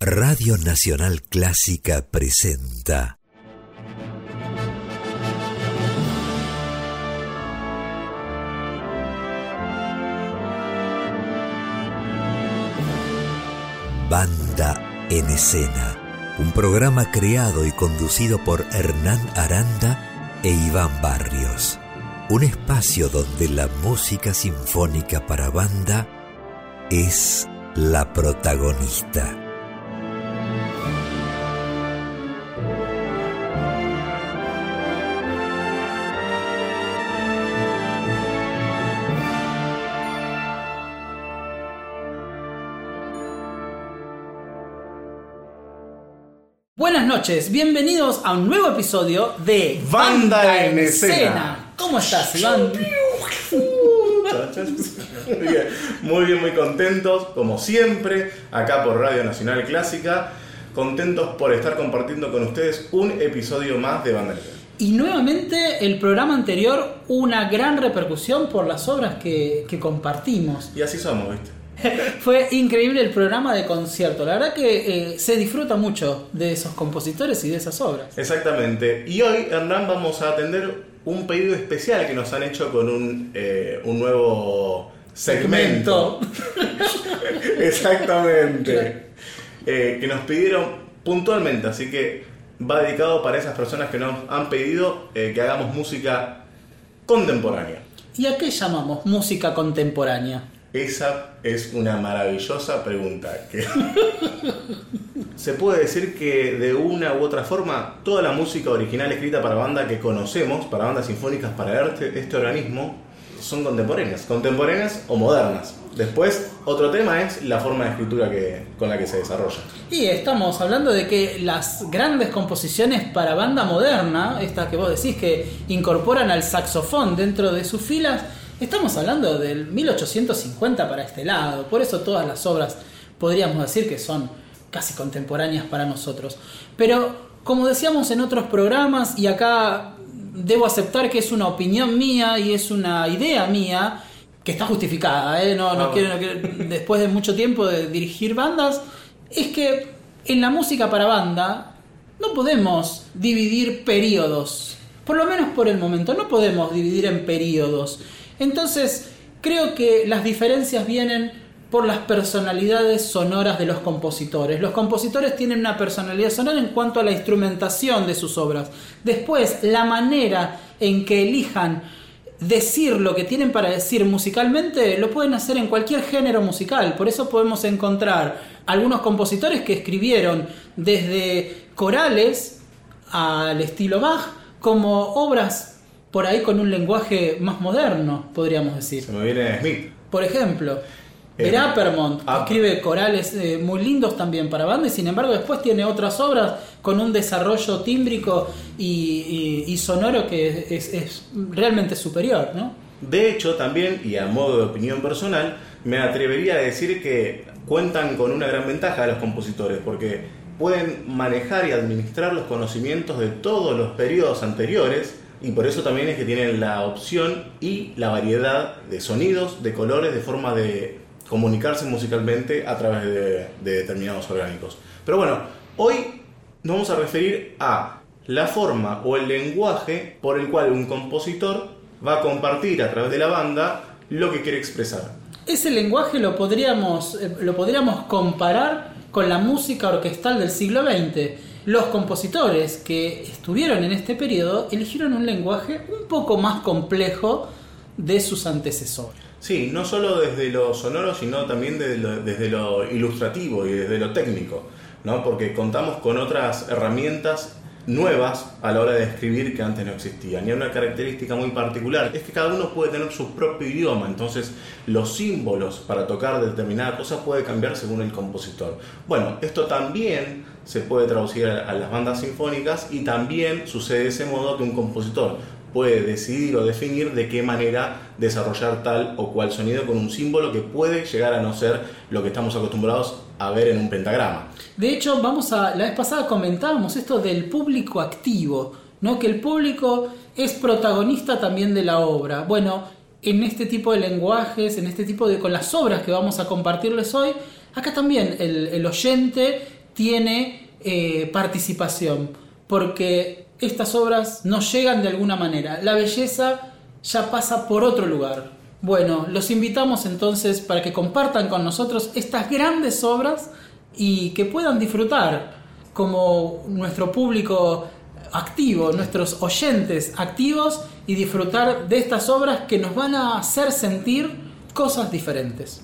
Radio Nacional Clásica presenta Banda en Escena, un programa creado y conducido por Hernán Aranda e Iván Barrios. Un espacio donde la música sinfónica para banda es la protagonista. Buenas noches, bienvenidos a un nuevo episodio de Banda en Escena. ¿Cómo estás, Iván? Muy bien, muy contentos, como siempre, acá por Radio Nacional Clásica. Contentos por estar compartiendo con ustedes un episodio más de Banda en Escena. Y nuevamente, el programa anterior, una gran repercusión por las obras que compartimos. Y así somos, ¿viste? Fue increíble el programa de concierto. La verdad que se disfruta mucho de esos compositores y de esas obras. Exactamente. Y hoy, Hernán, vamos a atender un pedido especial que nos han hecho con un nuevo segmento. Exactamente. Que nos pidieron puntualmente. Así que va dedicado para esas personas que nos han pedido que hagamos música contemporánea. ¿Y a qué llamamos música contemporánea? Esa es una maravillosa pregunta. Se puede decir que de una u otra forma toda la música original escrita para banda que conocemos, para bandas sinfónicas, para este organismo, son contemporáneas o modernas. Después, otro tema es la forma de escritura con la que se desarrolla. Y estamos hablando de que las grandes composiciones para banda moderna, estas que vos decís que incorporan al saxofón dentro de sus filas, estamos hablando del 1850 para este lado. Por eso todas las obras podríamos decir que son casi contemporáneas para nosotros. Pero como decíamos en otros programas, y acá debo aceptar que es una opinión mía y es una idea mía que está justificada, no quiero, después de mucho tiempo de dirigir bandas, es que en la música para banda no podemos dividir periodos. Por lo menos por el momento no podemos dividir en periodos. Entonces, creo que las diferencias vienen por las personalidades sonoras de los compositores. Los compositores tienen una personalidad sonora en cuanto a la instrumentación de sus obras. Después, la manera en que elijan decir lo que tienen para decir musicalmente, lo pueden hacer en cualquier género musical. Por eso podemos encontrar algunos compositores que escribieron desde corales al estilo Bach, como obras por ahí con un lenguaje más moderno, podríamos decir. Se me viene Smith. Por ejemplo, Verappermont escribe corales muy lindos también para banda, y sin embargo después tiene otras obras con un desarrollo tímbrico y sonoro que es realmente superior, ¿no? De hecho, también, y a modo de opinión personal, me atrevería a decir que cuentan con una gran ventaja los compositores, porque pueden manejar y administrar los conocimientos de todos los periodos anteriores. Y por eso también es que tienen la opción y la variedad de sonidos, de colores, de forma de comunicarse musicalmente a través de determinados orgánicos. Pero bueno, hoy nos vamos a referir a la forma o el lenguaje por el cual un compositor va a compartir a través de la banda lo que quiere expresar. Ese lenguaje lo podríamos comparar con la música orquestal del siglo XX. Los compositores que estuvieron en este periodo eligieron un lenguaje un poco más complejo de sus antecesores. Sí, no solo desde lo sonoro, sino también desde lo ilustrativo y desde lo técnico, ¿no? Porque contamos con otras herramientas nuevas a la hora de escribir que antes no existían. Y una característica muy particular es que cada uno puede tener su propio idioma, entonces los símbolos para tocar determinada cosa puede cambiar según el compositor. Bueno, esto también se puede traducir a las bandas sinfónicas, y también sucede de ese modo que un compositor puede decidir o definir de qué manera desarrollar tal o cual sonido con un símbolo que puede llegar a no ser lo que estamos acostumbrados a ver en un pentagrama. De hecho, la vez pasada comentábamos esto del público activo, ¿no? Que el público es protagonista también de la obra. Bueno, en este tipo de lenguajes, con las obras que vamos a compartirles hoy, acá también el oyente tiene participación, porque estas obras nos llegan de alguna manera. La belleza ya pasa por otro lugar. Bueno, los invitamos entonces para que compartan con nosotros estas grandes obras y que puedan disfrutar como nuestro público activo, nuestros oyentes activos, y disfrutar de estas obras que nos van a hacer sentir cosas diferentes.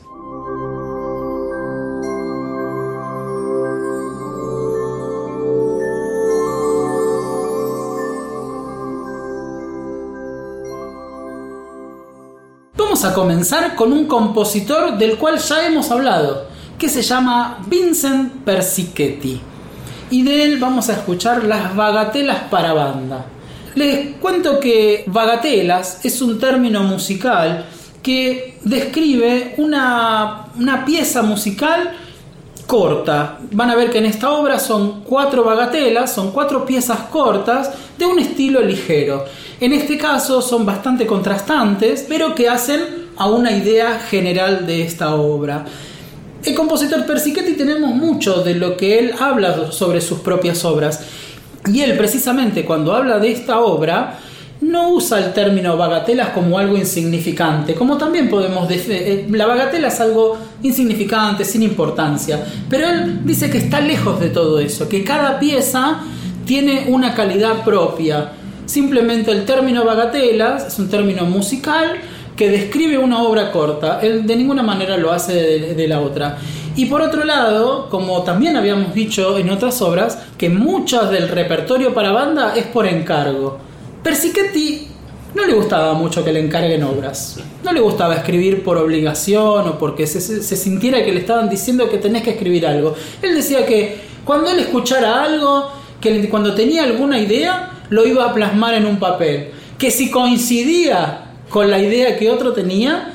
Vamos a comenzar con un compositor del cual ya hemos hablado, que se llama Vincent Persichetti. Y de él vamos a escuchar las bagatelas para banda. Les cuento que bagatelas es un término musical que describe una pieza musical corta. Van a ver que en esta obra son 4 bagatelas, son 4 piezas cortas de un estilo ligero. En este caso son bastante contrastantes, pero que hacen a una idea general de esta obra. El compositor Persichetti, tenemos mucho de lo que él habla sobre sus propias obras, y él precisamente cuando habla de esta obra no usa el término bagatelas como algo insignificante, como también podemos decir, la bagatela es algo insignificante, sin importancia, pero él dice que está lejos de todo eso, que cada pieza tiene una calidad propia. Simplemente el término bagatelas es un término musical que describe una obra corta. Él de ninguna manera lo hace de la otra. Y por otro lado, como también habíamos dicho en otras obras, que muchas del repertorio para banda es por encargo. Persichetti no le gustaba mucho que le encarguen obras. No le gustaba escribir por obligación o porque se sintiera que le estaban diciendo que tenés que escribir algo. Él decía que cuando él escuchara algo, que cuando tenía alguna idea, lo iba a plasmar en un papel. Que si coincidía con la idea que otro tenía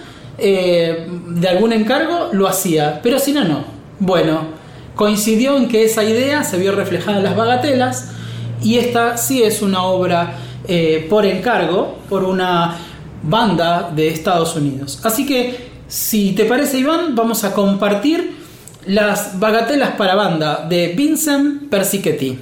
de algún encargo, lo hacía, pero si no, no. Bueno, coincidió en que esa idea se vio reflejada en las bagatelas, y esta sí es una obra por encargo, por una banda de Estados Unidos. Así que, si te parece, Iván, vamos a compartir las bagatelas para banda de Vincent Persichetti.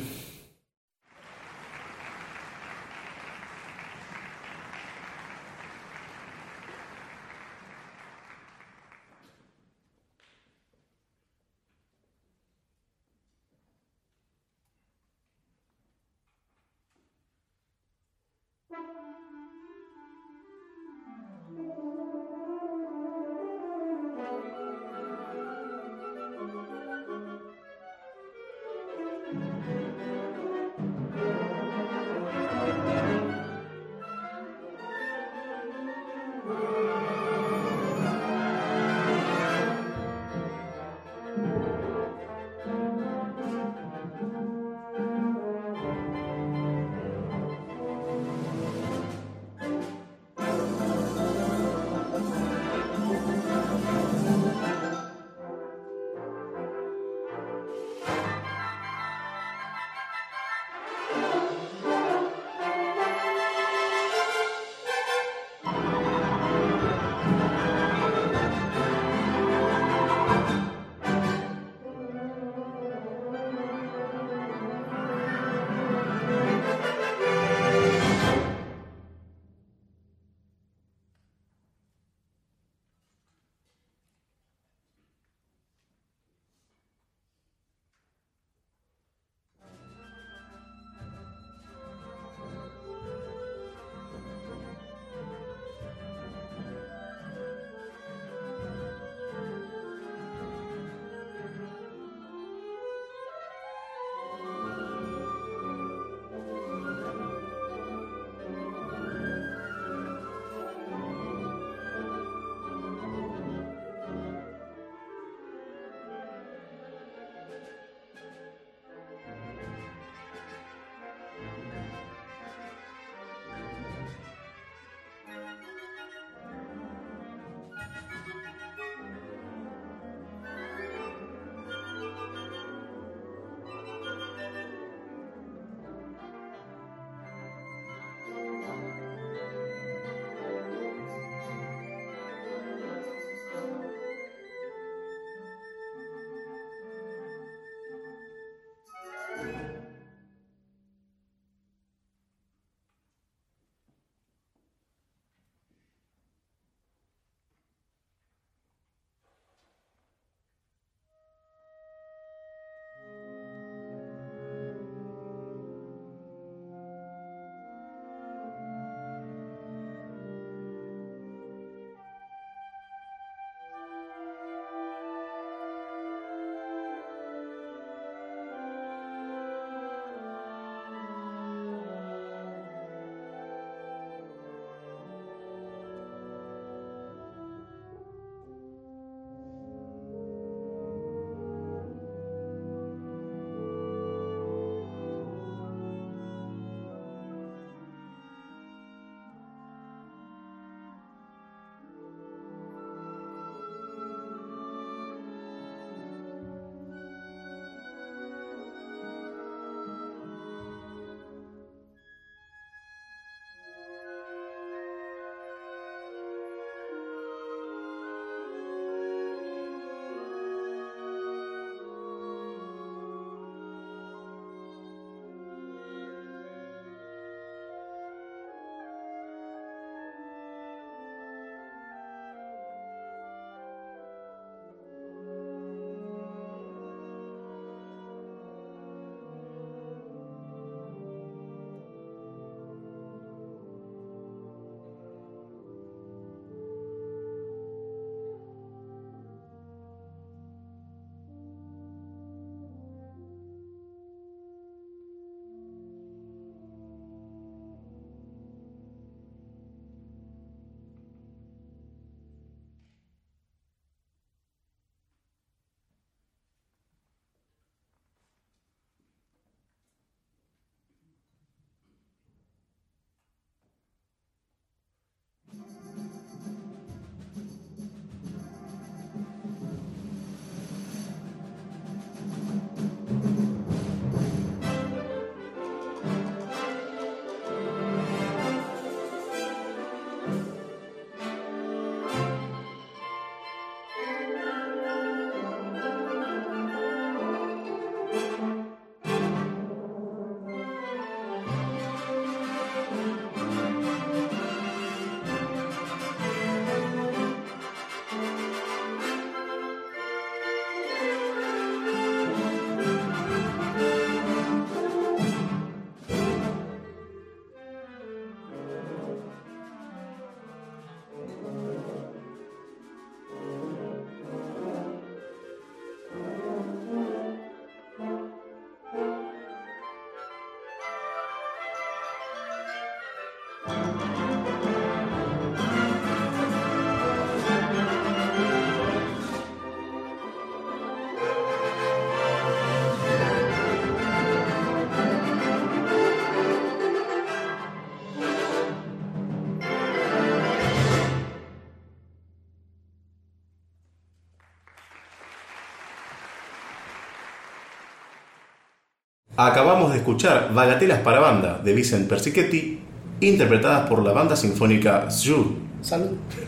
Acabamos de escuchar Bagatelas para banda de Vincent Persichetti, interpretadas por la banda sinfónica SJU. Salud.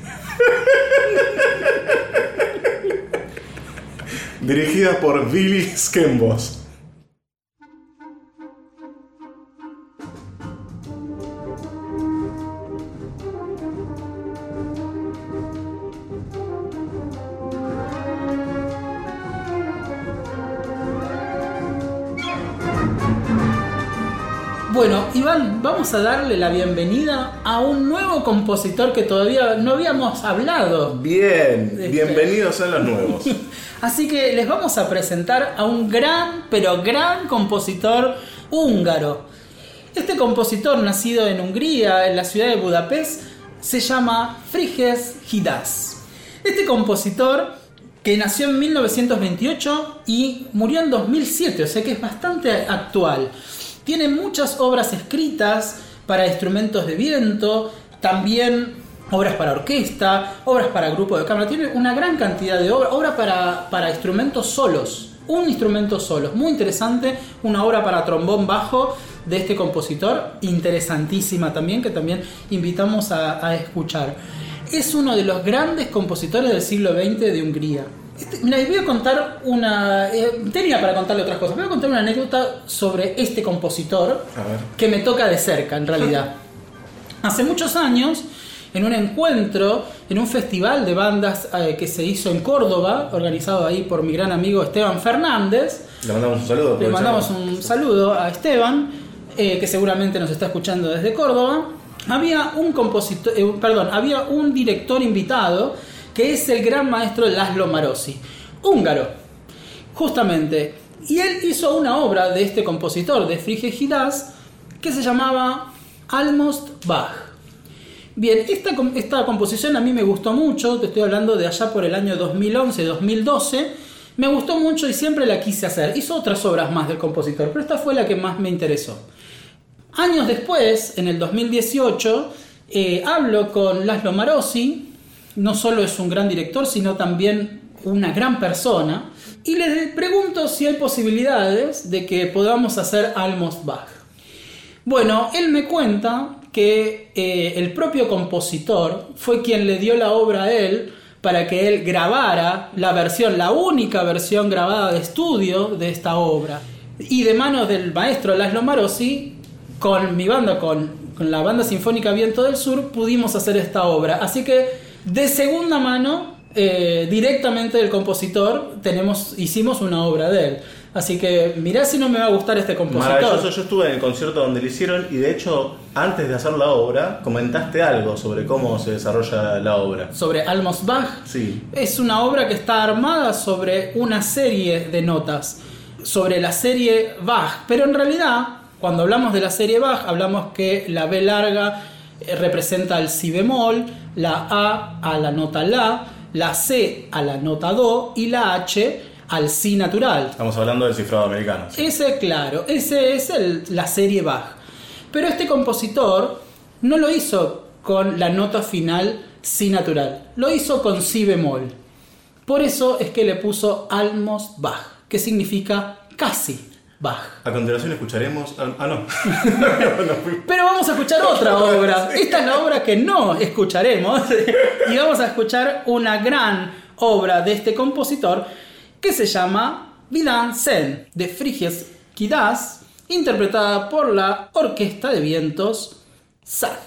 Dirigida por Billy Skembos. Bueno, Iván, vamos a darle la bienvenida a un nuevo compositor que todavía no habíamos hablado. Bien, bienvenidos a los nuevos. Así que les vamos a presentar a un gran, pero gran compositor húngaro. Este compositor, nacido en Hungría, en la ciudad de Budapest, se llama Frigyes Hidas. Este compositor, que nació en 1928 y murió en 2007, o sea que es bastante actual. Tiene muchas obras escritas para instrumentos de viento, también obras para orquesta, obras para grupo de cámara. Tiene una gran cantidad de obras para instrumentos solos. Un instrumento solo, muy interesante. Una obra para trombón bajo de este compositor, interesantísima también, que también invitamos a escuchar. Es uno de los grandes compositores del siglo XX de Hungría. Mira, voy a contar una... tenía para contarle otras cosas. Voy a contar una anécdota sobre este compositor que me toca de cerca, en realidad. Hace muchos años, en un encuentro, en un festival de bandas que se hizo en Córdoba, organizado ahí por mi gran amigo Esteban Fernández. Le mandamos un saludo. Le mandamos un saludo a Esteban, que seguramente nos está escuchando desde Córdoba. Había un compositor, había un director invitado que es el gran maestro László Marosi, húngaro, justamente. Y él hizo una obra de este compositor, de Frigyes Hidas, que se llamaba Almost Bach. Bien, esta composición a mí me gustó mucho, te estoy hablando de allá por el año 2011-2012, me gustó mucho y siempre la quise hacer. Hizo otras obras más del compositor, pero esta fue la que más me interesó. Años después, en el 2018, hablo con László Marosi. No solo es un gran director, sino también una gran persona. Y le pregunto si hay posibilidades de que podamos hacer Almost Bach. Bueno, él me cuenta que el propio compositor fue quien le dio la obra a él para que él grabara la única versión grabada de estudio de esta obra. Y de manos del maestro László Marosi, con mi banda, con la Banda Sinfónica Viento del Sur, pudimos hacer esta obra. Así que de segunda mano, directamente del compositor, hicimos una obra de él. Así que mirá si no me va a gustar este compositor. Maravilloso, yo estuve en el concierto donde lo hicieron y de hecho, antes de hacer la obra, comentaste algo sobre cómo se desarrolla la obra. Sobre Almost Bach. Sí. Es una obra que está armada sobre una serie de notas, sobre la serie Bach. Pero en realidad, cuando hablamos de la serie Bach, hablamos que la B larga representa el si bemol, la A la nota la C a la nota do y la H al si natural. Estamos hablando del cifrado americano. ¿Sí? Ese es la serie Bach. Pero este compositor no lo hizo con la nota final si natural, lo hizo con si bemol. Por eso es que le puso Almost Bach, que significa casi Bach. A continuación escucharemos... no. Pero vamos a escuchar otra obra. Esta es la obra que no escucharemos. Y vamos a escuchar una gran obra de este compositor que se llama Vidanszen, de Frigyes Hidas, interpretada por la Orquesta de Vientos SAD.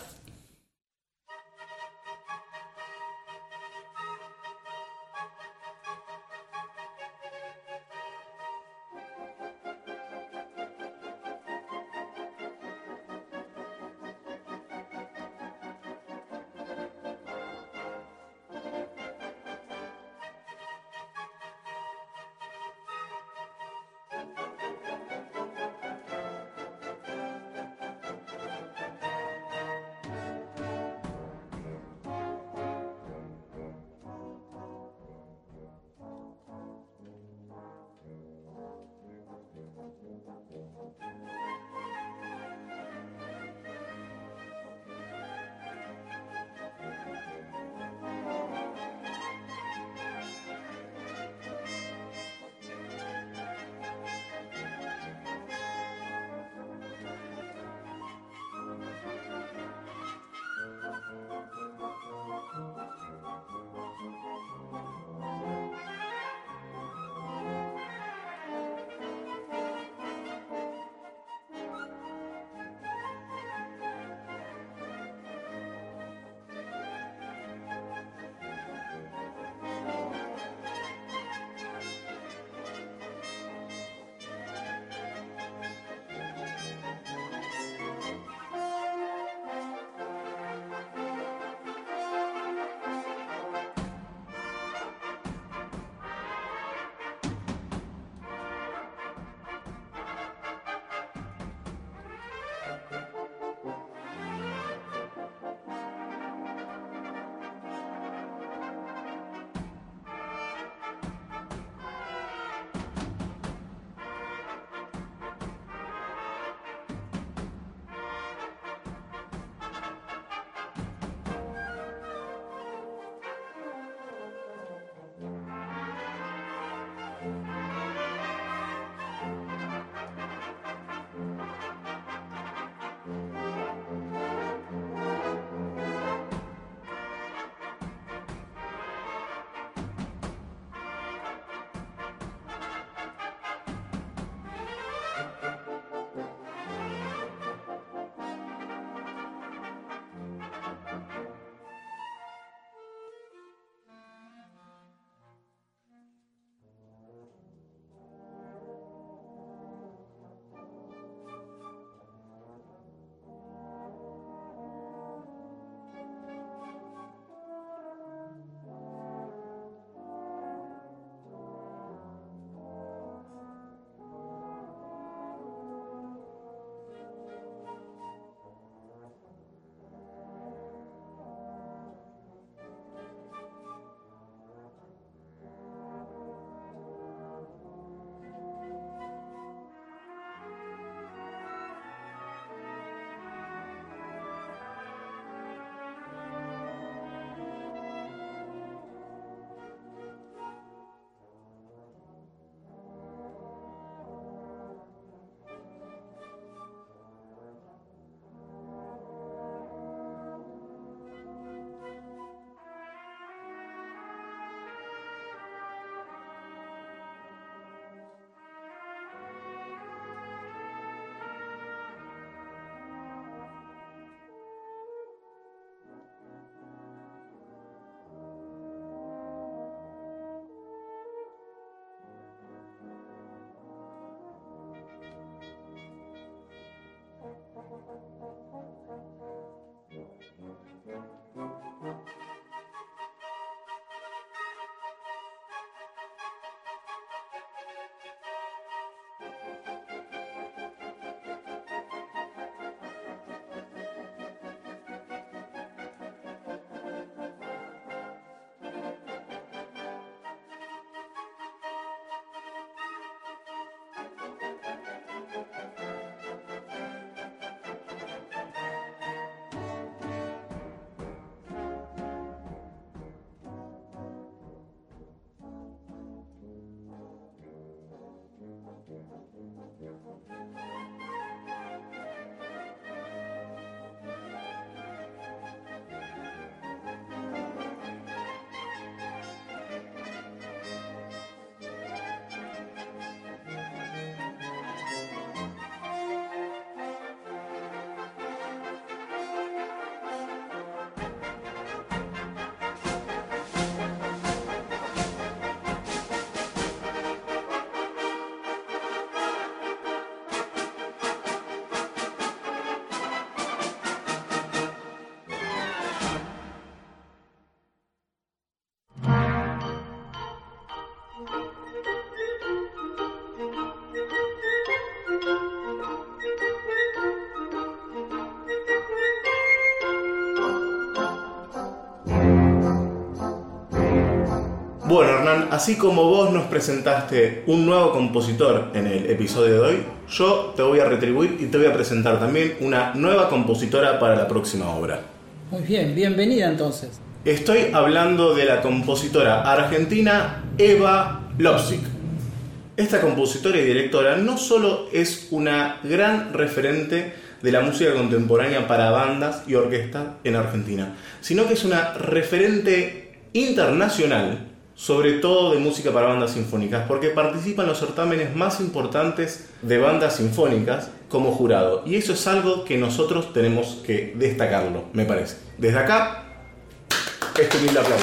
Así como vos nos presentaste un nuevo compositor en el episodio de hoy, yo te voy a retribuir y te voy a presentar también una nueva compositora para la próxima obra. Muy bien, bienvenida entonces. Estoy hablando de la compositora argentina Eva Lobzik. Esta compositora y directora no solo es una gran referente de la música contemporánea para bandas y orquestas en Argentina, sino que es una referente internacional, sobre todo de música para bandas sinfónicas, porque participa en los certámenes más importantes de bandas sinfónicas como jurado. Y eso es algo que nosotros tenemos que destacarlo, me parece. Desde acá, este humilde aplauso.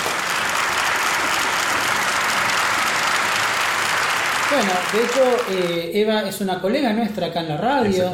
Bueno, de hecho, Eva es una colega nuestra acá en la radio.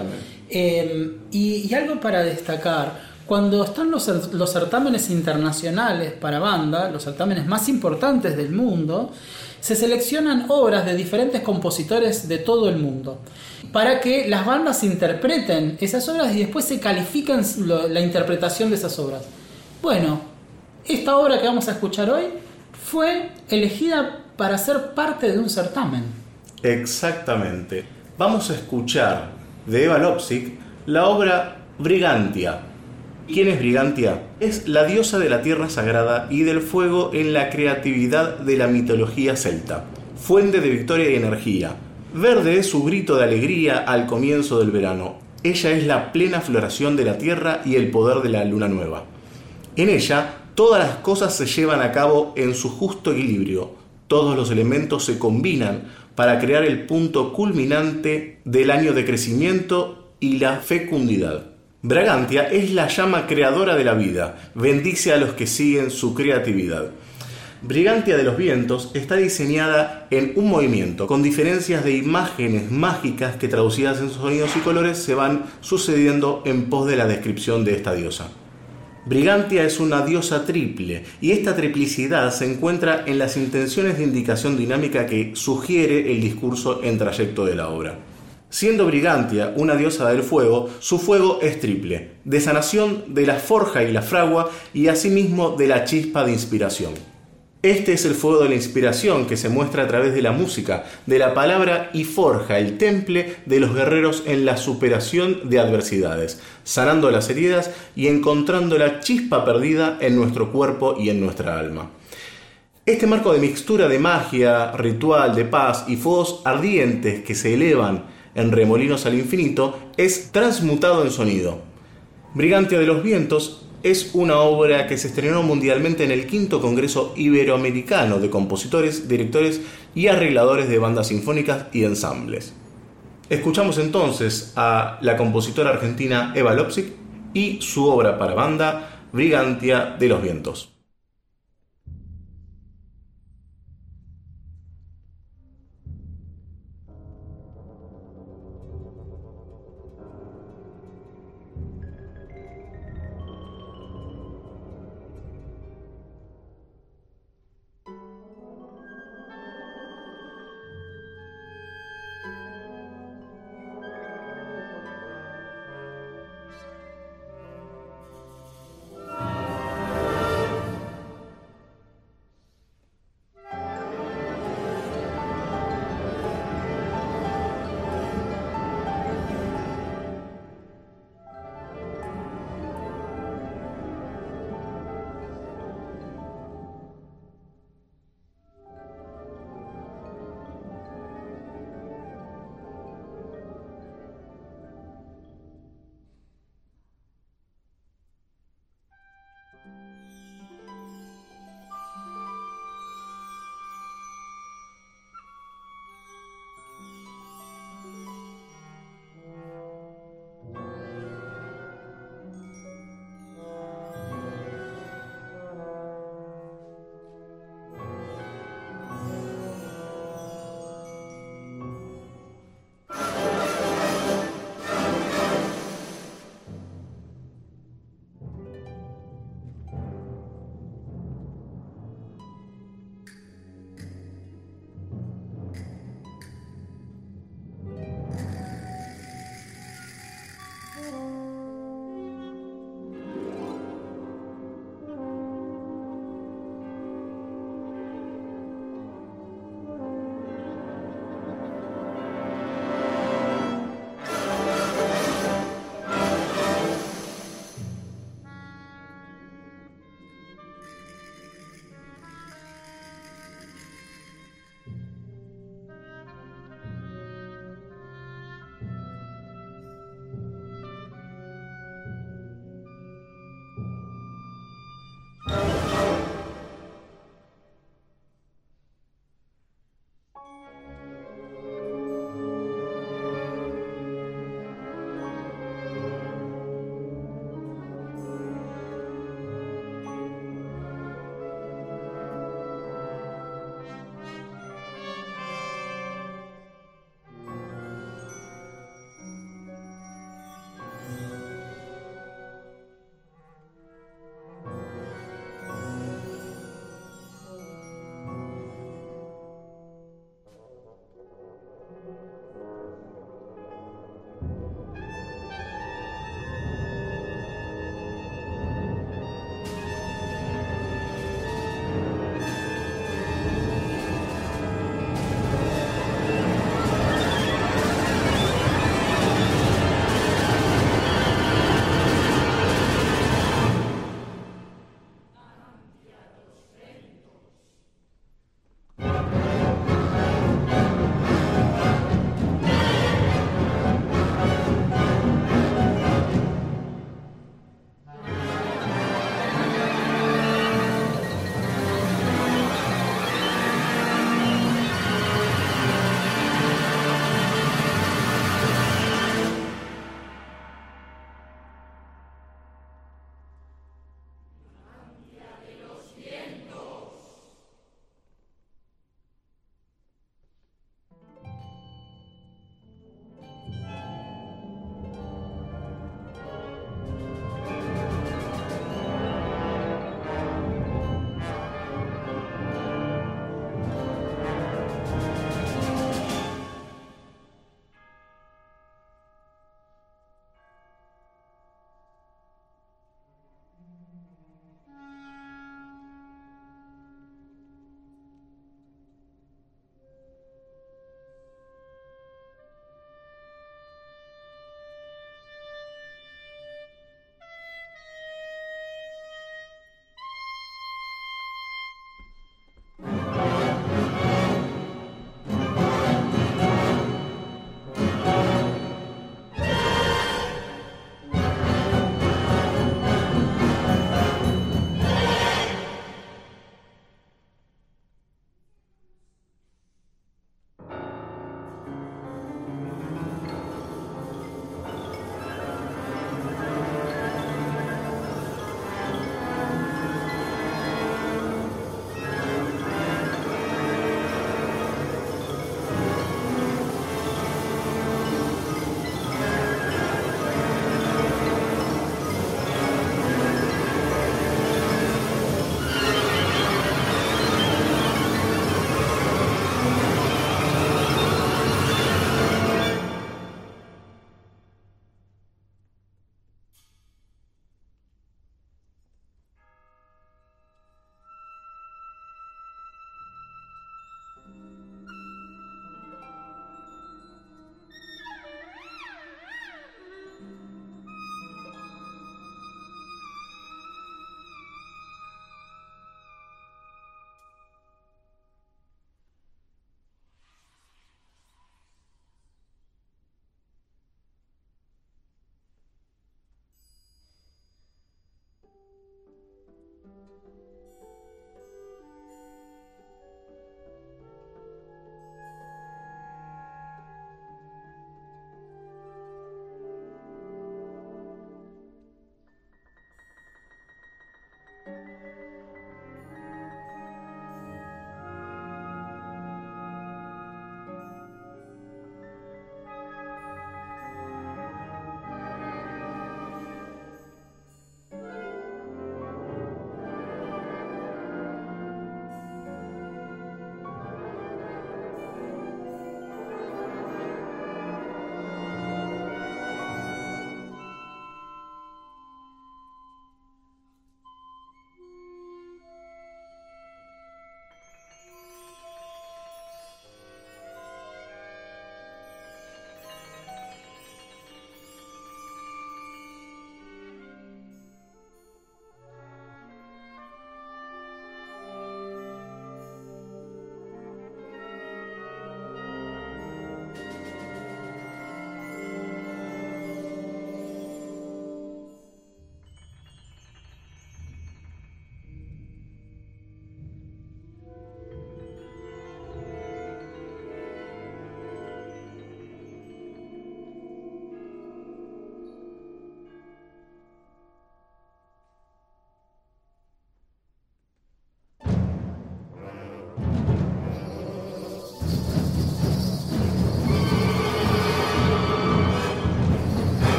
Y algo para destacar: cuando están los certámenes internacionales para banda, los certámenes más importantes del mundo, se seleccionan obras de diferentes compositores de todo el mundo para que las bandas interpreten esas obras y después se califican la interpretación de esas obras. Bueno, esta obra que vamos a escuchar hoy fue elegida para ser parte de un certamen. Exactamente. Vamos a escuchar de Eva Lobzik la obra Brigantia. ¿Quién es Brigantia? Es la diosa de la tierra sagrada y del fuego en la creatividad de la mitología celta, fuente de victoria y energía. Verde es su grito de alegría al comienzo del verano. Ella es la plena floración de la tierra y el poder de la luna nueva. En ella, todas las cosas se llevan a cabo en su justo equilibrio. Todos los elementos se combinan para crear el punto culminante del año de crecimiento y la fecundidad. Brigantia es la llama creadora de la vida, bendice a los que siguen su creatividad. Brigantia de los vientos está diseñada en un movimiento, con diferencias de imágenes mágicas que traducidas en sonidos y colores se van sucediendo en pos de la descripción de esta diosa. Brigantia es una diosa triple, y esta triplicidad se encuentra en las intenciones de indicación dinámica que sugiere el discurso en trayecto de la obra. Siendo Brigantia una diosa del fuego, su fuego es triple, de sanación, de la forja y la fragua, y asimismo de la chispa de inspiración. Este es el fuego de la inspiración que se muestra a través de la música, de la palabra y forja el temple de los guerreros en la superación de adversidades, sanando las heridas y encontrando la chispa perdida en nuestro cuerpo y en nuestra alma. Este marco de mixtura de magia, ritual, de paz y fuegos ardientes que se elevan en remolinos al infinito es transmutado en sonido. Brigantia de los vientos es una obra que se estrenó mundialmente en el 5º Congreso Iberoamericano de Compositores, Directores y Arregladores de Bandas Sinfónicas y Ensambles. Escuchamos entonces a la compositora argentina Eva Lobzik y su obra para banda Brigantia de los vientos.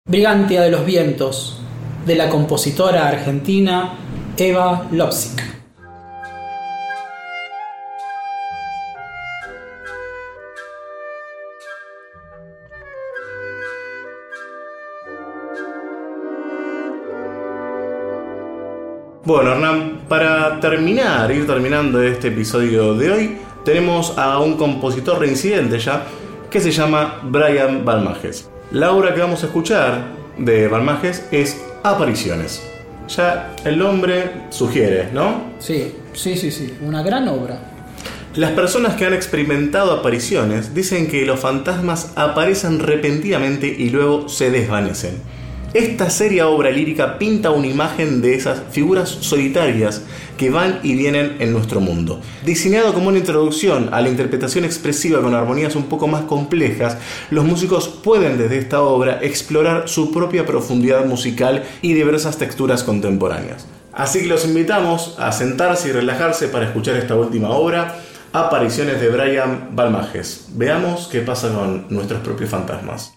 Brigantia de los vientos, de la compositora argentina Eva Lopsic. Bueno, Hernán, para ir terminando este episodio de hoy, tenemos a un compositor reincidente ya, que se llama Brian Balmages. La obra que vamos a escuchar de Balmages es Apariciones. Ya el nombre sugiere, ¿no? Sí, una gran obra. Las personas que han experimentado apariciones dicen que los fantasmas aparecen repentinamente y luego se desvanecen. Esta seria obra lírica pinta una imagen de esas figuras solitarias que van y vienen en nuestro mundo. Diseñado como una introducción a la interpretación expresiva con armonías un poco más complejas, los músicos pueden desde esta obra explorar su propia profundidad musical y diversas texturas contemporáneas. Así que los invitamos a sentarse y relajarse para escuchar esta última obra, Apariciones de Brian Balmages. Veamos qué pasa con nuestros propios fantasmas.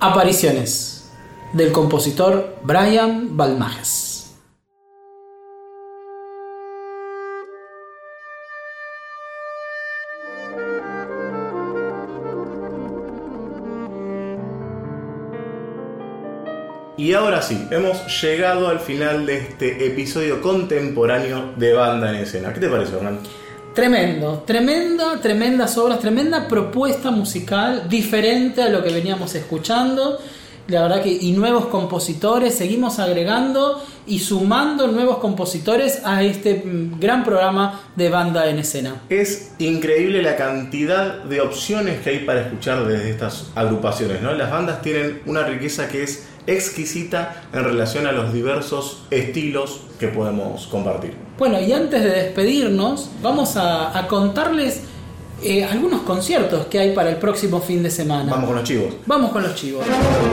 Apariciones, del compositor Brian Balmages. Y ahora sí, hemos llegado al final de este episodio contemporáneo de Banda en Escena. ¿Qué te parece, Hernán? Tremendo, tremendas obras, tremenda propuesta musical, diferente a lo que veníamos escuchando. La verdad que, y nuevos compositores, seguimos agregando y sumando nuevos compositores a este gran programa de Banda en Escena. Es increíble la cantidad de opciones que hay para escuchar desde estas agrupaciones, ¿no? Las bandas tienen una riqueza que es exquisita en relación a los diversos estilos que podemos compartir. Bueno, y antes de despedirnos, vamos a contarles algunos conciertos que hay para el próximo fin de semana. Vamos con los chivos. Vamos con los chivos.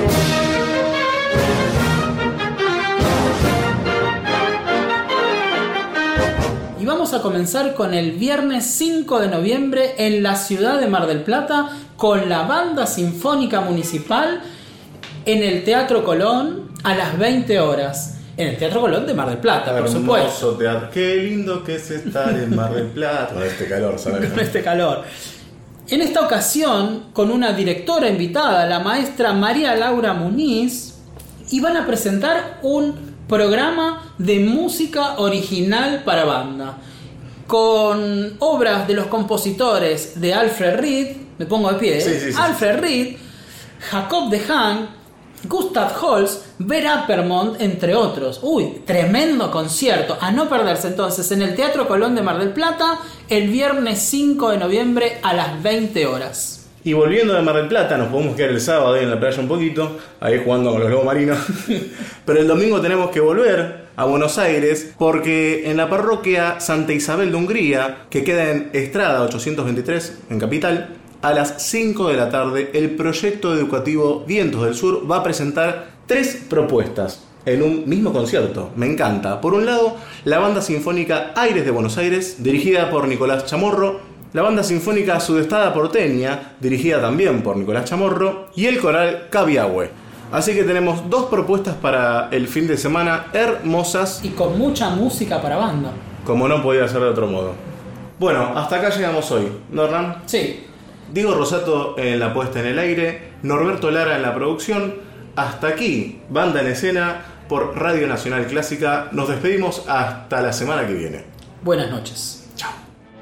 Y vamos a comenzar con el viernes 5 de noviembre en la ciudad de Mar del Plata con la Banda Sinfónica Municipal en el Teatro Colón a las 20 horas. En el Teatro Colón de Mar del Plata, por supuesto. Teatro. Qué lindo que es estar en Mar del Plata. Con este calor, ¿sabes? Con este calor. En esta ocasión, con una directora invitada, la maestra María Laura Muniz, y van a presentar un programa de música original para banda, con obras de los compositores de Alfred Reed, me pongo de pie, sí. Alfred Reed, Jacob de Haan, Gustav Holst, Vera Appermont, entre otros. Uy, tremendo concierto, a no perderse entonces en el Teatro Colón de Mar del Plata el viernes 5 de noviembre a las 20 horas. Y volviendo de Mar del Plata, nos podemos quedar el sábado ahí en la playa un poquito, ahí jugando con los lobos marinos. Pero el domingo tenemos que volver a Buenos Aires, porque en la parroquia Santa Isabel de Hungría, que queda en Estrada 823, en Capital, a las 5 de la tarde, el proyecto educativo Vientos del Sur va a presentar 3 propuestas en un mismo concierto. Me encanta. Por un lado, la Banda Sinfónica Aires de Buenos Aires, dirigida por Nicolás Chamorro, la Banda Sinfónica Sudestada Porteña, dirigida también por Nicolás Chamorro, y el coral Cabiahue. Así que tenemos 2 propuestas para el fin de semana hermosas. Y con mucha música para banda. Como no podía ser de otro modo. Bueno, hasta acá llegamos hoy, ¿no, Hernán? Sí. Diego Rosato en la puesta en el aire, Norberto Lara en la producción. Hasta aquí, Banda en Escena por Radio Nacional Clásica. Nos despedimos hasta la semana que viene. Buenas noches. Chao.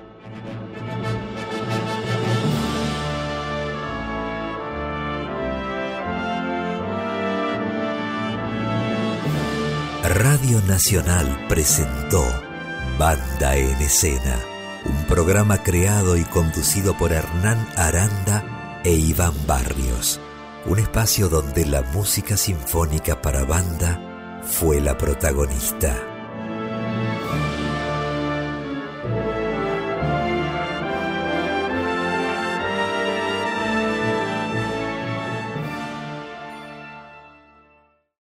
Radio Nacional presentó Banda en Escena, un programa creado y conducido por Hernán Aranda e Iván Barrios, un espacio donde la música sinfónica para banda fue la protagonista.